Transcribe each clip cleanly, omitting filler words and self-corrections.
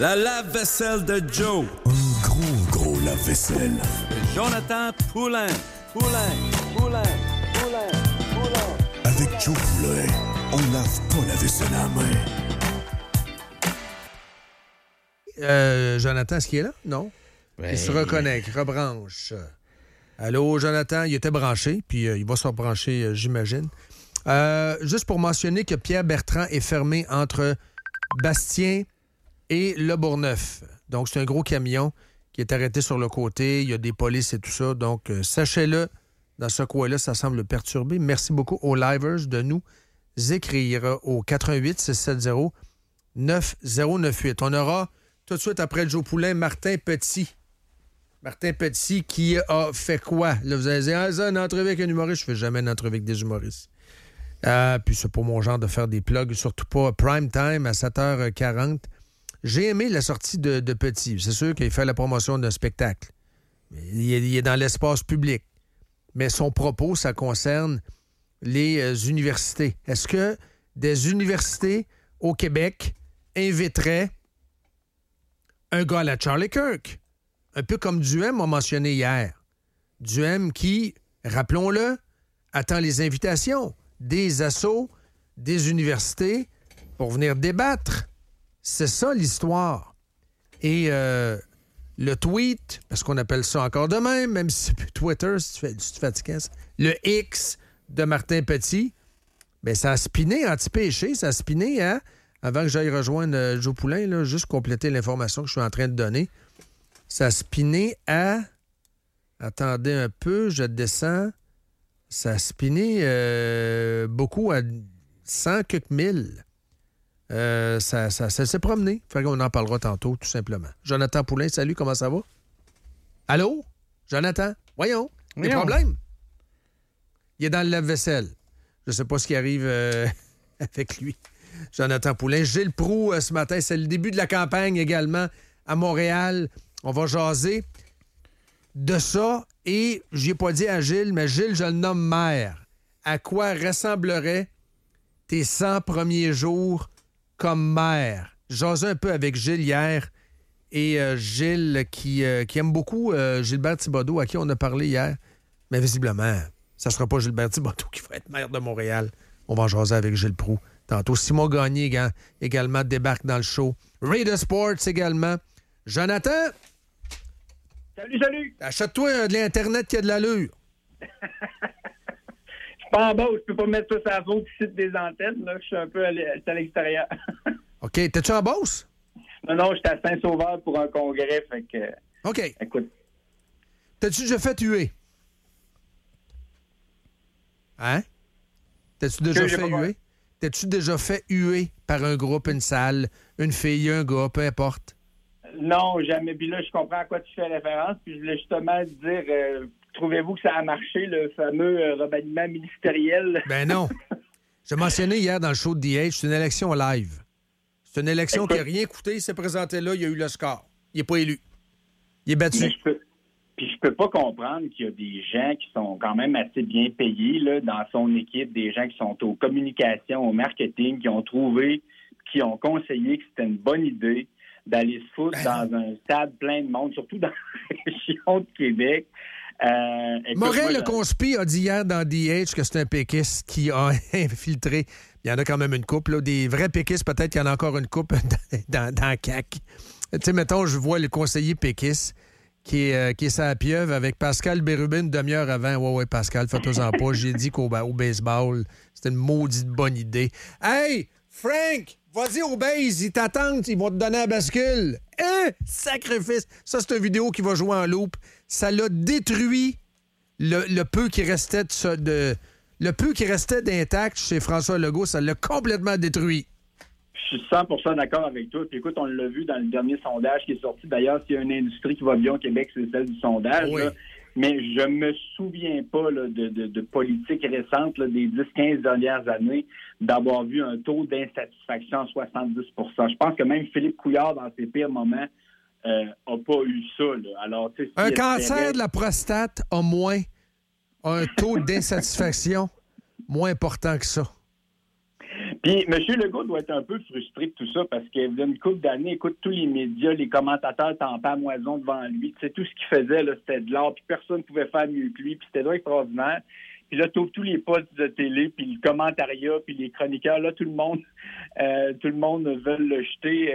La lave-vaisselle de Joe. Un gros lave-vaisselle. Jonathan Poulain. Avec Joe Poulain, on lave pas la vaisselle à main. Jonathan, est-ce qu'il est là? Non? Il se reconnecte, rebranche. Allô, Jonathan, il était branché, puis il va se rebrancher, j'imagine. Juste pour mentionner que Pierre Bertrand est fermé entre Bastien et Le Bourgneuf. Donc, c'est un gros camion qui est arrêté sur le côté. Il y a des polices et tout ça. Donc, sachez-le, dans ce coin-là, ça semble perturbé. Merci beaucoup aux livers de nous écrire au 88-670-9098. On aura tout de suite après Joe Poulain, Martin Petit. Martin Petit qui a fait quoi? Là, vous allez dire, ça, une entrevue avec un humoriste. Je fais jamais une entrevue avec des humoristes. Puis c'est pas mon genre de faire des plugs, surtout pas prime time à 7h40. J'ai aimé la sortie de Petit. C'est sûr qu'il fait la promotion d'un spectacle. Il est dans l'espace public. Mais son propos, ça concerne les universités. Est-ce que des universités au Québec inviteraient un gars à la Charlie Kirk? Un peu comme Duhem a mentionné hier. Duhem qui, rappelons-le, attend les invitations des assos, des universités pour venir débattre. C'est ça l'histoire. Et le tweet, parce qu'on appelle ça encore de même si c'est plus Twitter, si tu te fatigues, le X de Martin Petit, bien, ça a spiné anti-péché, ça a spiné avant que j'aille rejoindre Joe Poulain, là, juste compléter l'information que je suis en train de donner. Ça a spiné à... Attendez un peu, je descends. Ça a spiné beaucoup à 100 quelques mille. Ça s'est promené. Fait qu'on en parlera tantôt, tout simplement. Jonathan Poulain, salut, comment ça va? Allô? Jonathan? Voyons. Des problèmes? Il est dans le lave-vaisselle. Je sais pas ce qui arrive avec lui. Jonathan Poulain. Gilles Proulx, ce matin, c'est le début de la campagne également à Montréal. On va jaser de ça. Et j'ai pas dit à Gilles, mais Gilles, je le nomme maire. À quoi ressembleraient tes 100 premiers jours comme maire? Jasais un peu avec Gilles hier. Et Gilles, qui aime beaucoup Gilbert Thibodeau, à qui on a parlé hier. Mais visiblement, ça sera pas Gilbert Thibodeau qui va être maire de Montréal. On va en jaser avec Gilles Proulx tantôt. Simon Gagné également débarque dans le show. Raider Sports également. Jonathan? Salut! Achète-toi de l'Internet qui a de l'allure. Je suis pas en bas, je peux pas mettre ça sur la faute ici des antennes. Là. Je suis un peu à l'extérieur. OK. T'es-tu en Beauce? Non, j'étais à Saint-Sauveur pour un congrès. Fait que, OK. Écoute. T'as-tu déjà fait huer? Hein? T'as-tu déjà fait huer? T'as-tu déjà fait huer par un groupe, une salle, une fille, un gars, peu importe? Non, jamais. Puis là, je comprends à quoi tu fais référence. Puis je voulais justement dire, trouvez-vous que ça a marché, le fameux remaniement ministériel? Ben non. J'ai mentionné hier dans le show de DH, c'est une élection live. C'est une élection qui n'a rien coûté. Il s'est présenté là, il a eu le score. Il n'est pas élu. Il est battu. Je peux pas comprendre qu'il y a des gens qui sont quand même assez bien payés là, dans son équipe, des gens qui sont aux communications, au marketing, qui ont trouvé, qui ont conseillé que c'était une bonne idée d'aller se foutre dans un stade plein de monde, surtout dans la région de Québec. Morel le conspi a dit hier dans DH que c'est un péquiste qui a infiltré. Il y en a quand même une couple, là, des vrais péquistes, peut-être qu'il y en a encore une couple dans CAQ. Tu sais, mettons, je vois le conseiller péquiste qui est sur la pieuvre avec Pascal Bérubin une demi-heure avant. Ouais, Pascal, fais-toi-en pas. J'ai dit qu'au baseball, c'était une maudite bonne idée. Hey, Frank, vas-y au base, ils t'attendent, ils vont te donner la bascule. Sacrifice! Ça, c'est une vidéo qui va jouer en loop. Ça l'a détruit le peu qui restait le peu qui restait d'intact chez François Legault, ça l'a complètement détruit. Je suis 100% d'accord avec toi. Puis écoute, on l'a vu dans le dernier sondage qui est sorti. D'ailleurs, s'il y a une industrie qui va bien au Québec, c'est celle du sondage. Oui. Là. Mais je me souviens pas là, de politique récente là, des 10-15 dernières années d'avoir vu un taux d'insatisfaction à 70%. Je pense que même Philippe Couillard, dans ses pires moments, n'a pas eu ça. Là. Alors, un cancer de la prostate a un taux d'insatisfaction moins important que ça. Puis, M. Legault doit être un peu frustré de tout ça parce qu'il y a une couple d'années, écoute, tous les médias, les commentateurs tampaient à moison devant lui. Tu sais, tout ce qu'il faisait, là, c'était de l'art, puis personne ne pouvait faire mieux que lui, puis c'était extraordinaire. Puis là, tous les postes de télé, puis le commentariat, puis les chroniqueurs, là, tout le monde veut le jeter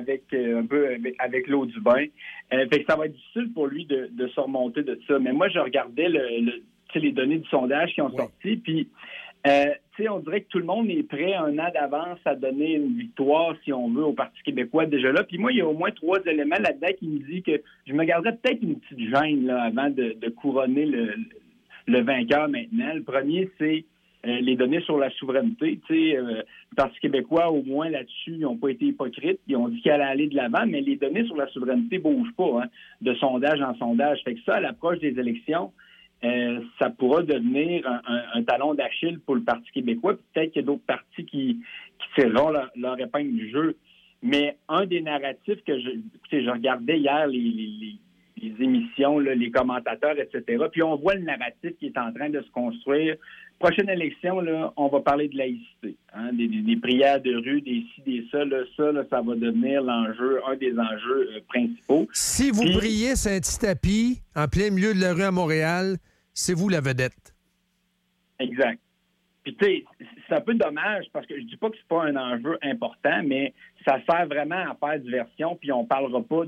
avec l'eau du bain. Fait que ça va être difficile pour lui de se remonter de ça. Mais moi, je regardais les données du sondage qui ont sorti, puis on dirait que tout le monde est prêt un an d'avance à donner une victoire, si on veut, au Parti québécois déjà là. Puis moi, il y a au moins 3 éléments là-dedans qui me disent que je me garderais peut-être une petite gêne là, avant de couronner le vainqueur maintenant. Le premier, c'est les données sur la souveraineté. Le Parti québécois, au moins là-dessus, ils n'ont pas été hypocrites. Ils ont dit qu'elle allait aller de l'avant, mais les données sur la souveraineté ne bougent pas, de sondage en sondage. Fait que ça, à l'approche des élections, ça pourra devenir un talon d'Achille pour le Parti québécois. Peut-être qu'il y a d'autres partis qui tireront leur épingle du jeu. Mais un des narratifs que je regardais hier les émissions, là, les commentateurs, etc. Puis on voit le narratif qui est en train de se construire. Prochaine élection, là, on va parler de laïcité, des prières de rue, des ci, des ça. Là, ça va devenir un des enjeux principaux. Si vous brillez sur un petit tapis en plein milieu de la rue à Montréal, c'est vous la vedette. Exact. Puis, tu sais, c'est un peu dommage parce que je dis pas que c'est pas un enjeu important, mais ça sert vraiment à faire diversion, puis on parlera pas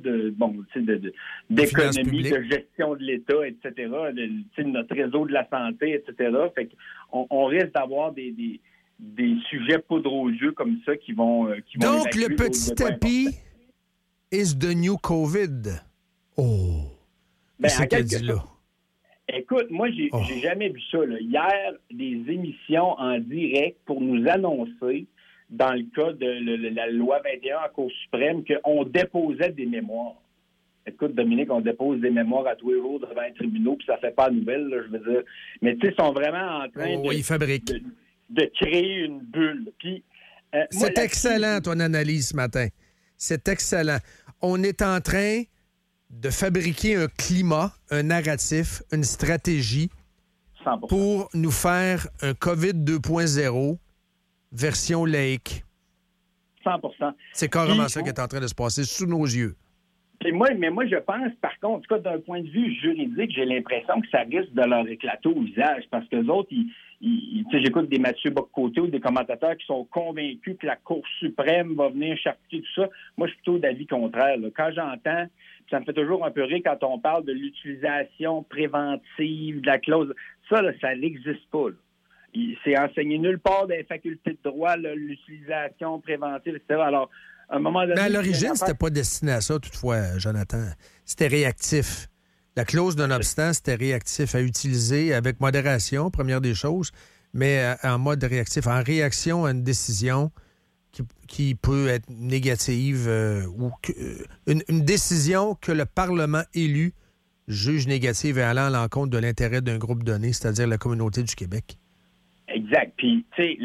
d'économie, de gestion de l'État, etc., de notre réseau de la santé, etc. Fait qu'on risque d'avoir des sujets poudre aux yeux comme ça qui vont donc, le petit tapis is the new COVID. Oh! C'est qu'elle dit là. Écoute, moi, j'ai jamais vu ça. Là. Hier, des émissions en direct pour nous annoncer, dans le cas de la loi 21 à Cour suprême, qu'on déposait des mémoires. Écoute, Dominique, on dépose des mémoires à tous les jours devant les tribunaux, puis ça fait pas de nouvelles, là, je veux dire. Mais tu sais, ils sont vraiment en train de créer une bulle. Puis, c'est excellent, ton analyse ce matin. C'est excellent. On est en train de fabriquer un climat, un narratif, une stratégie 100%. Pour nous faire un COVID 2.0 version laïque. 100%. C'est carrément ça qui est en train de se passer sous nos yeux. Mais moi, je pense, par contre, en tout cas, d'un point de vue juridique, j'ai l'impression que ça risque de leur éclater au visage parce que les autres, j'écoute des Mathieu Bock-Côté ou des commentateurs qui sont convaincus que la Cour suprême va venir charcuter tout ça. Moi, je suis plutôt d'avis contraire. Là. Quand j'entends, ça me fait toujours un peu rire quand on parle de l'utilisation préventive de la clause. Ça, là, ça n'existe pas. Là. C'est enseigné nulle part dans les facultés de droit, là, l'utilisation préventive, etc. Alors, à un moment donné... Mais à l'origine, c'était pas destiné à ça, toutefois, Jonathan. C'était réactif. La clause d'un obstant, c'était réactif à utiliser avec modération, première des choses, mais en mode réactif, en réaction à une décision qui peut être négative ou une décision que le Parlement élu juge négative et allant à l'encontre de l'intérêt d'un groupe donné, c'est-à-dire la communauté du Québec. Exact. Puis, tu sais,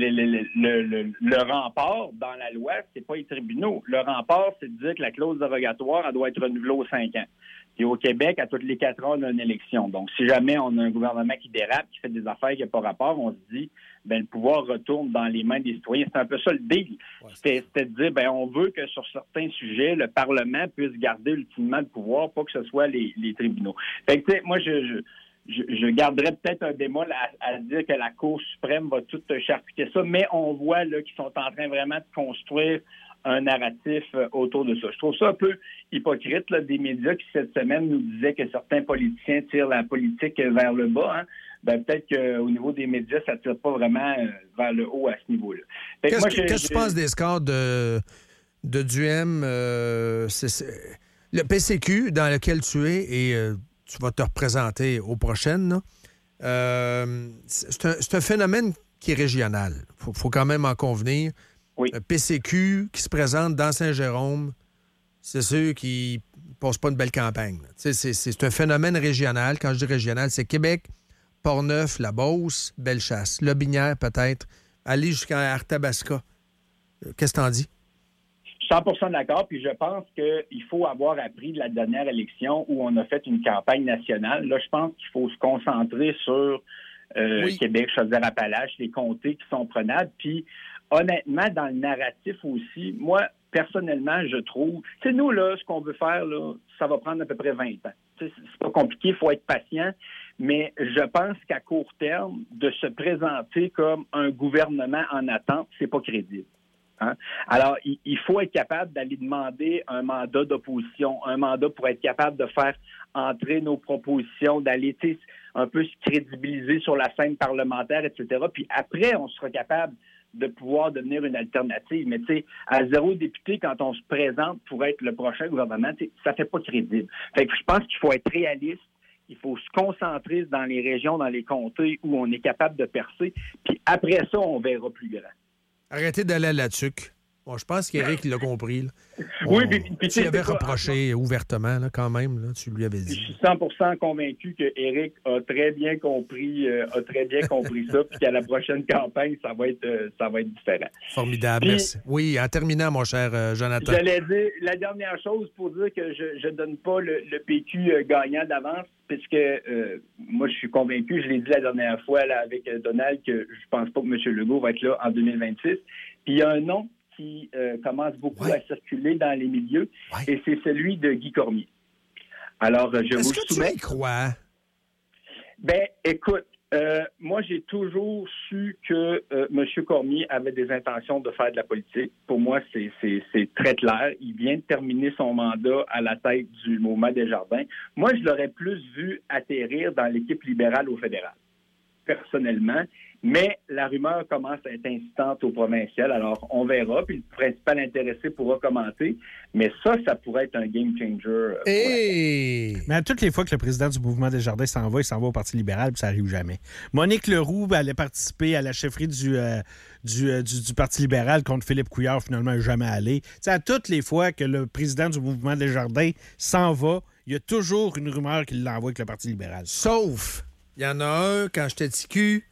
le rempart dans la loi, c'est pas les tribunaux. Le rempart, c'est de dire que la clause dérogatoire, elle doit être renouvelée aux 5 ans. Puis au Québec, à toutes les 4 ans, on a une élection. Donc, si jamais on a un gouvernement qui dérape, qui fait des affaires qui n'ont pas rapport, on se dit, le pouvoir retourne dans les mains des citoyens. C'est un peu ça le deal. Ouais, c'était de dire, on veut que sur certains sujets, le Parlement puisse garder ultimement le pouvoir, pas que ce soit les tribunaux. Fait que, tu sais, moi, je garderais peut-être un bémol à dire que la Cour suprême va tout charcuter ça, mais on voit là qu'ils sont en train vraiment de construire un narratif autour de ça. Je trouve ça un peu hypocrite là, des médias qui, cette semaine, nous disaient que certains politiciens tirent la politique vers le bas. Hein. Peut-être qu'au niveau des médias, ça ne tire pas vraiment vers le haut à ce niveau-là. Qu'est-ce que tu penses des scores de Duhem? Le PCQ dans lequel tu es et tu vas te représenter aux prochaines, c'est un phénomène qui est régional. Faut quand même en convenir. Oui. Un PCQ qui se présente dans Saint-Jérôme, c'est sûr qui ne passe pas une belle campagne. C'est un phénomène régional. Quand je dis régional, c'est Québec, Portneuf, La Beauce, Bellechasse, Lobinière peut-être, aller jusqu'à Arthabasca. Qu'est-ce que t'en dis? 100% d'accord, puis je pense qu'il faut avoir appris de la dernière élection où on a fait une campagne nationale. Là, je pense qu'il faut se concentrer sur Québec, Chaudière-Appalaches, les comtés qui sont prenables, puis honnêtement, dans le narratif aussi, moi, personnellement, je trouve... Tu sais, nous, là, ce qu'on veut faire, là, ça va prendre à peu près 20 ans. Tu sais, c'est pas compliqué, il faut être patient, mais je pense qu'à court terme, de se présenter comme un gouvernement en attente, c'est pas crédible. Hein? Alors, il faut être capable d'aller demander un mandat d'opposition, un mandat pour être capable de faire entrer nos propositions, d'aller un peu se crédibiliser sur la scène parlementaire, etc. Puis après, on sera capable de pouvoir devenir une alternative. Mais tu sais, à 0 député, quand on se présente pour être le prochain gouvernement, ça fait pas crédible. Fait que je pense qu'il faut être réaliste. Il faut se concentrer dans les régions, dans les comtés où on est capable de percer. Puis après ça, on verra plus grand. Arrêtez d'aller à la tuque. Bon, je pense qu'Éric l'a compris. Là. Oui, puis tu avais reproché ouvertement, là, quand même, là, tu lui avais dit. Je suis 100% convaincu que Éric a très bien compris ça, puis qu'à la prochaine campagne, ça va être différent. Formidable, puis, merci. Oui, en terminant, mon cher Jonathan. J'allais dire la dernière chose pour dire que je donne pas le PQ gagnant d'avance, puisque moi, je suis convaincu, je l'ai dit la dernière fois là, avec Donald, que je pense pas que M. Legault va être là en 2026. Puis il y a un nom qui commence beaucoup à circuler dans les milieux, et c'est celui de Guy Cormier. Alors, je vous soumets. Est-ce que tu y crois? Ben, écoute, moi, j'ai toujours su que M. Cormier avait des intentions de faire de la politique. Pour moi, c'est très clair. Il vient de terminer son mandat à la tête du Mouvement Desjardins. Moi, je l'aurais plus vu atterrir dans l'équipe libérale au fédéral, personnellement. Mais la rumeur commence à être incitante au provincial. Alors, on verra. Puis le principal intéressé pourra commenter. Mais ça pourrait être un game changer. Mais à toutes les fois que le président du Mouvement Desjardins s'en va, il s'en va au Parti libéral, puis ça n'arrive jamais. Monique Leroux allait participer à la chefferie du Parti libéral contre Philippe Couillard, finalement, elle n'est jamais allé. T'sais, à toutes les fois que le président du Mouvement Desjardins s'en va, il y a toujours une rumeur qu'il l'envoie avec le Parti libéral. Sauf, il y en a un, quand j'étais TQ,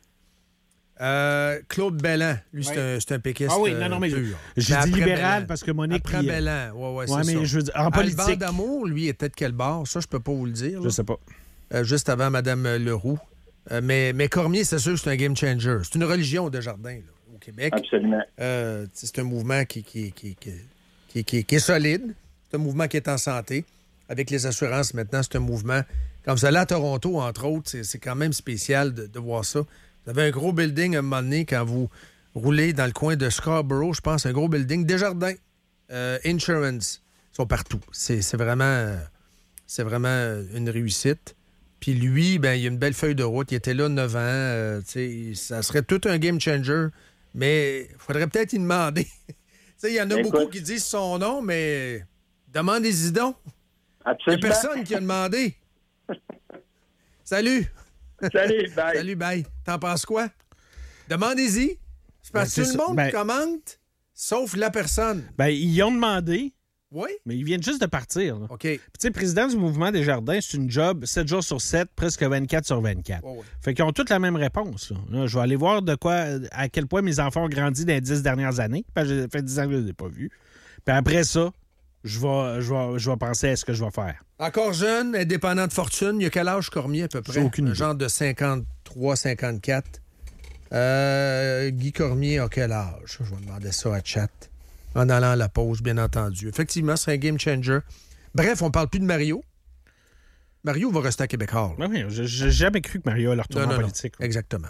Claude Belland, lui, c'est un péquiste. Ah oui, non, mais j'ai dit libéral parce que Monique... Après Belland, c'est mais ça. Je veux dire, en politique... Alban Damour, lui, était de quel bord? Ça, je peux pas vous le dire. Je sais pas. Juste avant Mme Leroux. Mais Cormier, c'est sûr que c'est un game changer. C'est une religion de jardin là, au Québec. Absolument. C'est un mouvement qui est solide. C'est un mouvement qui est en santé. Avec les assurances, maintenant, c'est un mouvement... Quand vous allez à Toronto, entre autres, c'est quand même spécial de voir ça. Vous avez un gros building à un moment donné quand vous roulez dans le coin de Scarborough, je pense, un gros building. Desjardins, Insurance, sont partout. C'est vraiment une réussite. Puis lui, ben il a une belle feuille de route. Il était là 9 ans. Ça serait tout un game changer, mais il faudrait peut-être y demander. Il y en a beaucoup qui disent son nom, mais demandez-y donc. Il n'y a personne qui a demandé. Salut! Salut, bye. Salut, bye. T'en penses quoi? Demandez-y. C'est parce que tout le monde commente, sauf la personne. Ben, ils y ont demandé. Oui. Mais ils viennent juste de partir. Là. OK. Puis, tu sais, président du Mouvement Desjardins, c'est une job 7 jours sur 7, presque 24 sur 24. Oh, oui. Fait qu'ils ont toutes la même réponse. Là, je vais aller voir à quel point mes enfants ont grandi dans les 10 dernières années. Parce que ça fait 10 ans que je ne les ai pas vus. Puis après ça, je vais penser à ce que je vais faire. Encore jeune, indépendant de fortune. Il y a quel âge Cormier à peu près? J'ai aucune idée. Genre de 53, 54. Guy Cormier a quel âge? Je vais demander ça à chat. En allant à la pause, bien entendu. Effectivement, c'est un game changer. Bref, on parle plus de Mario. Mario va rester à Québécois. Oui, j'ai jamais cru que Mario allait retourner en politique. Non. Exactement.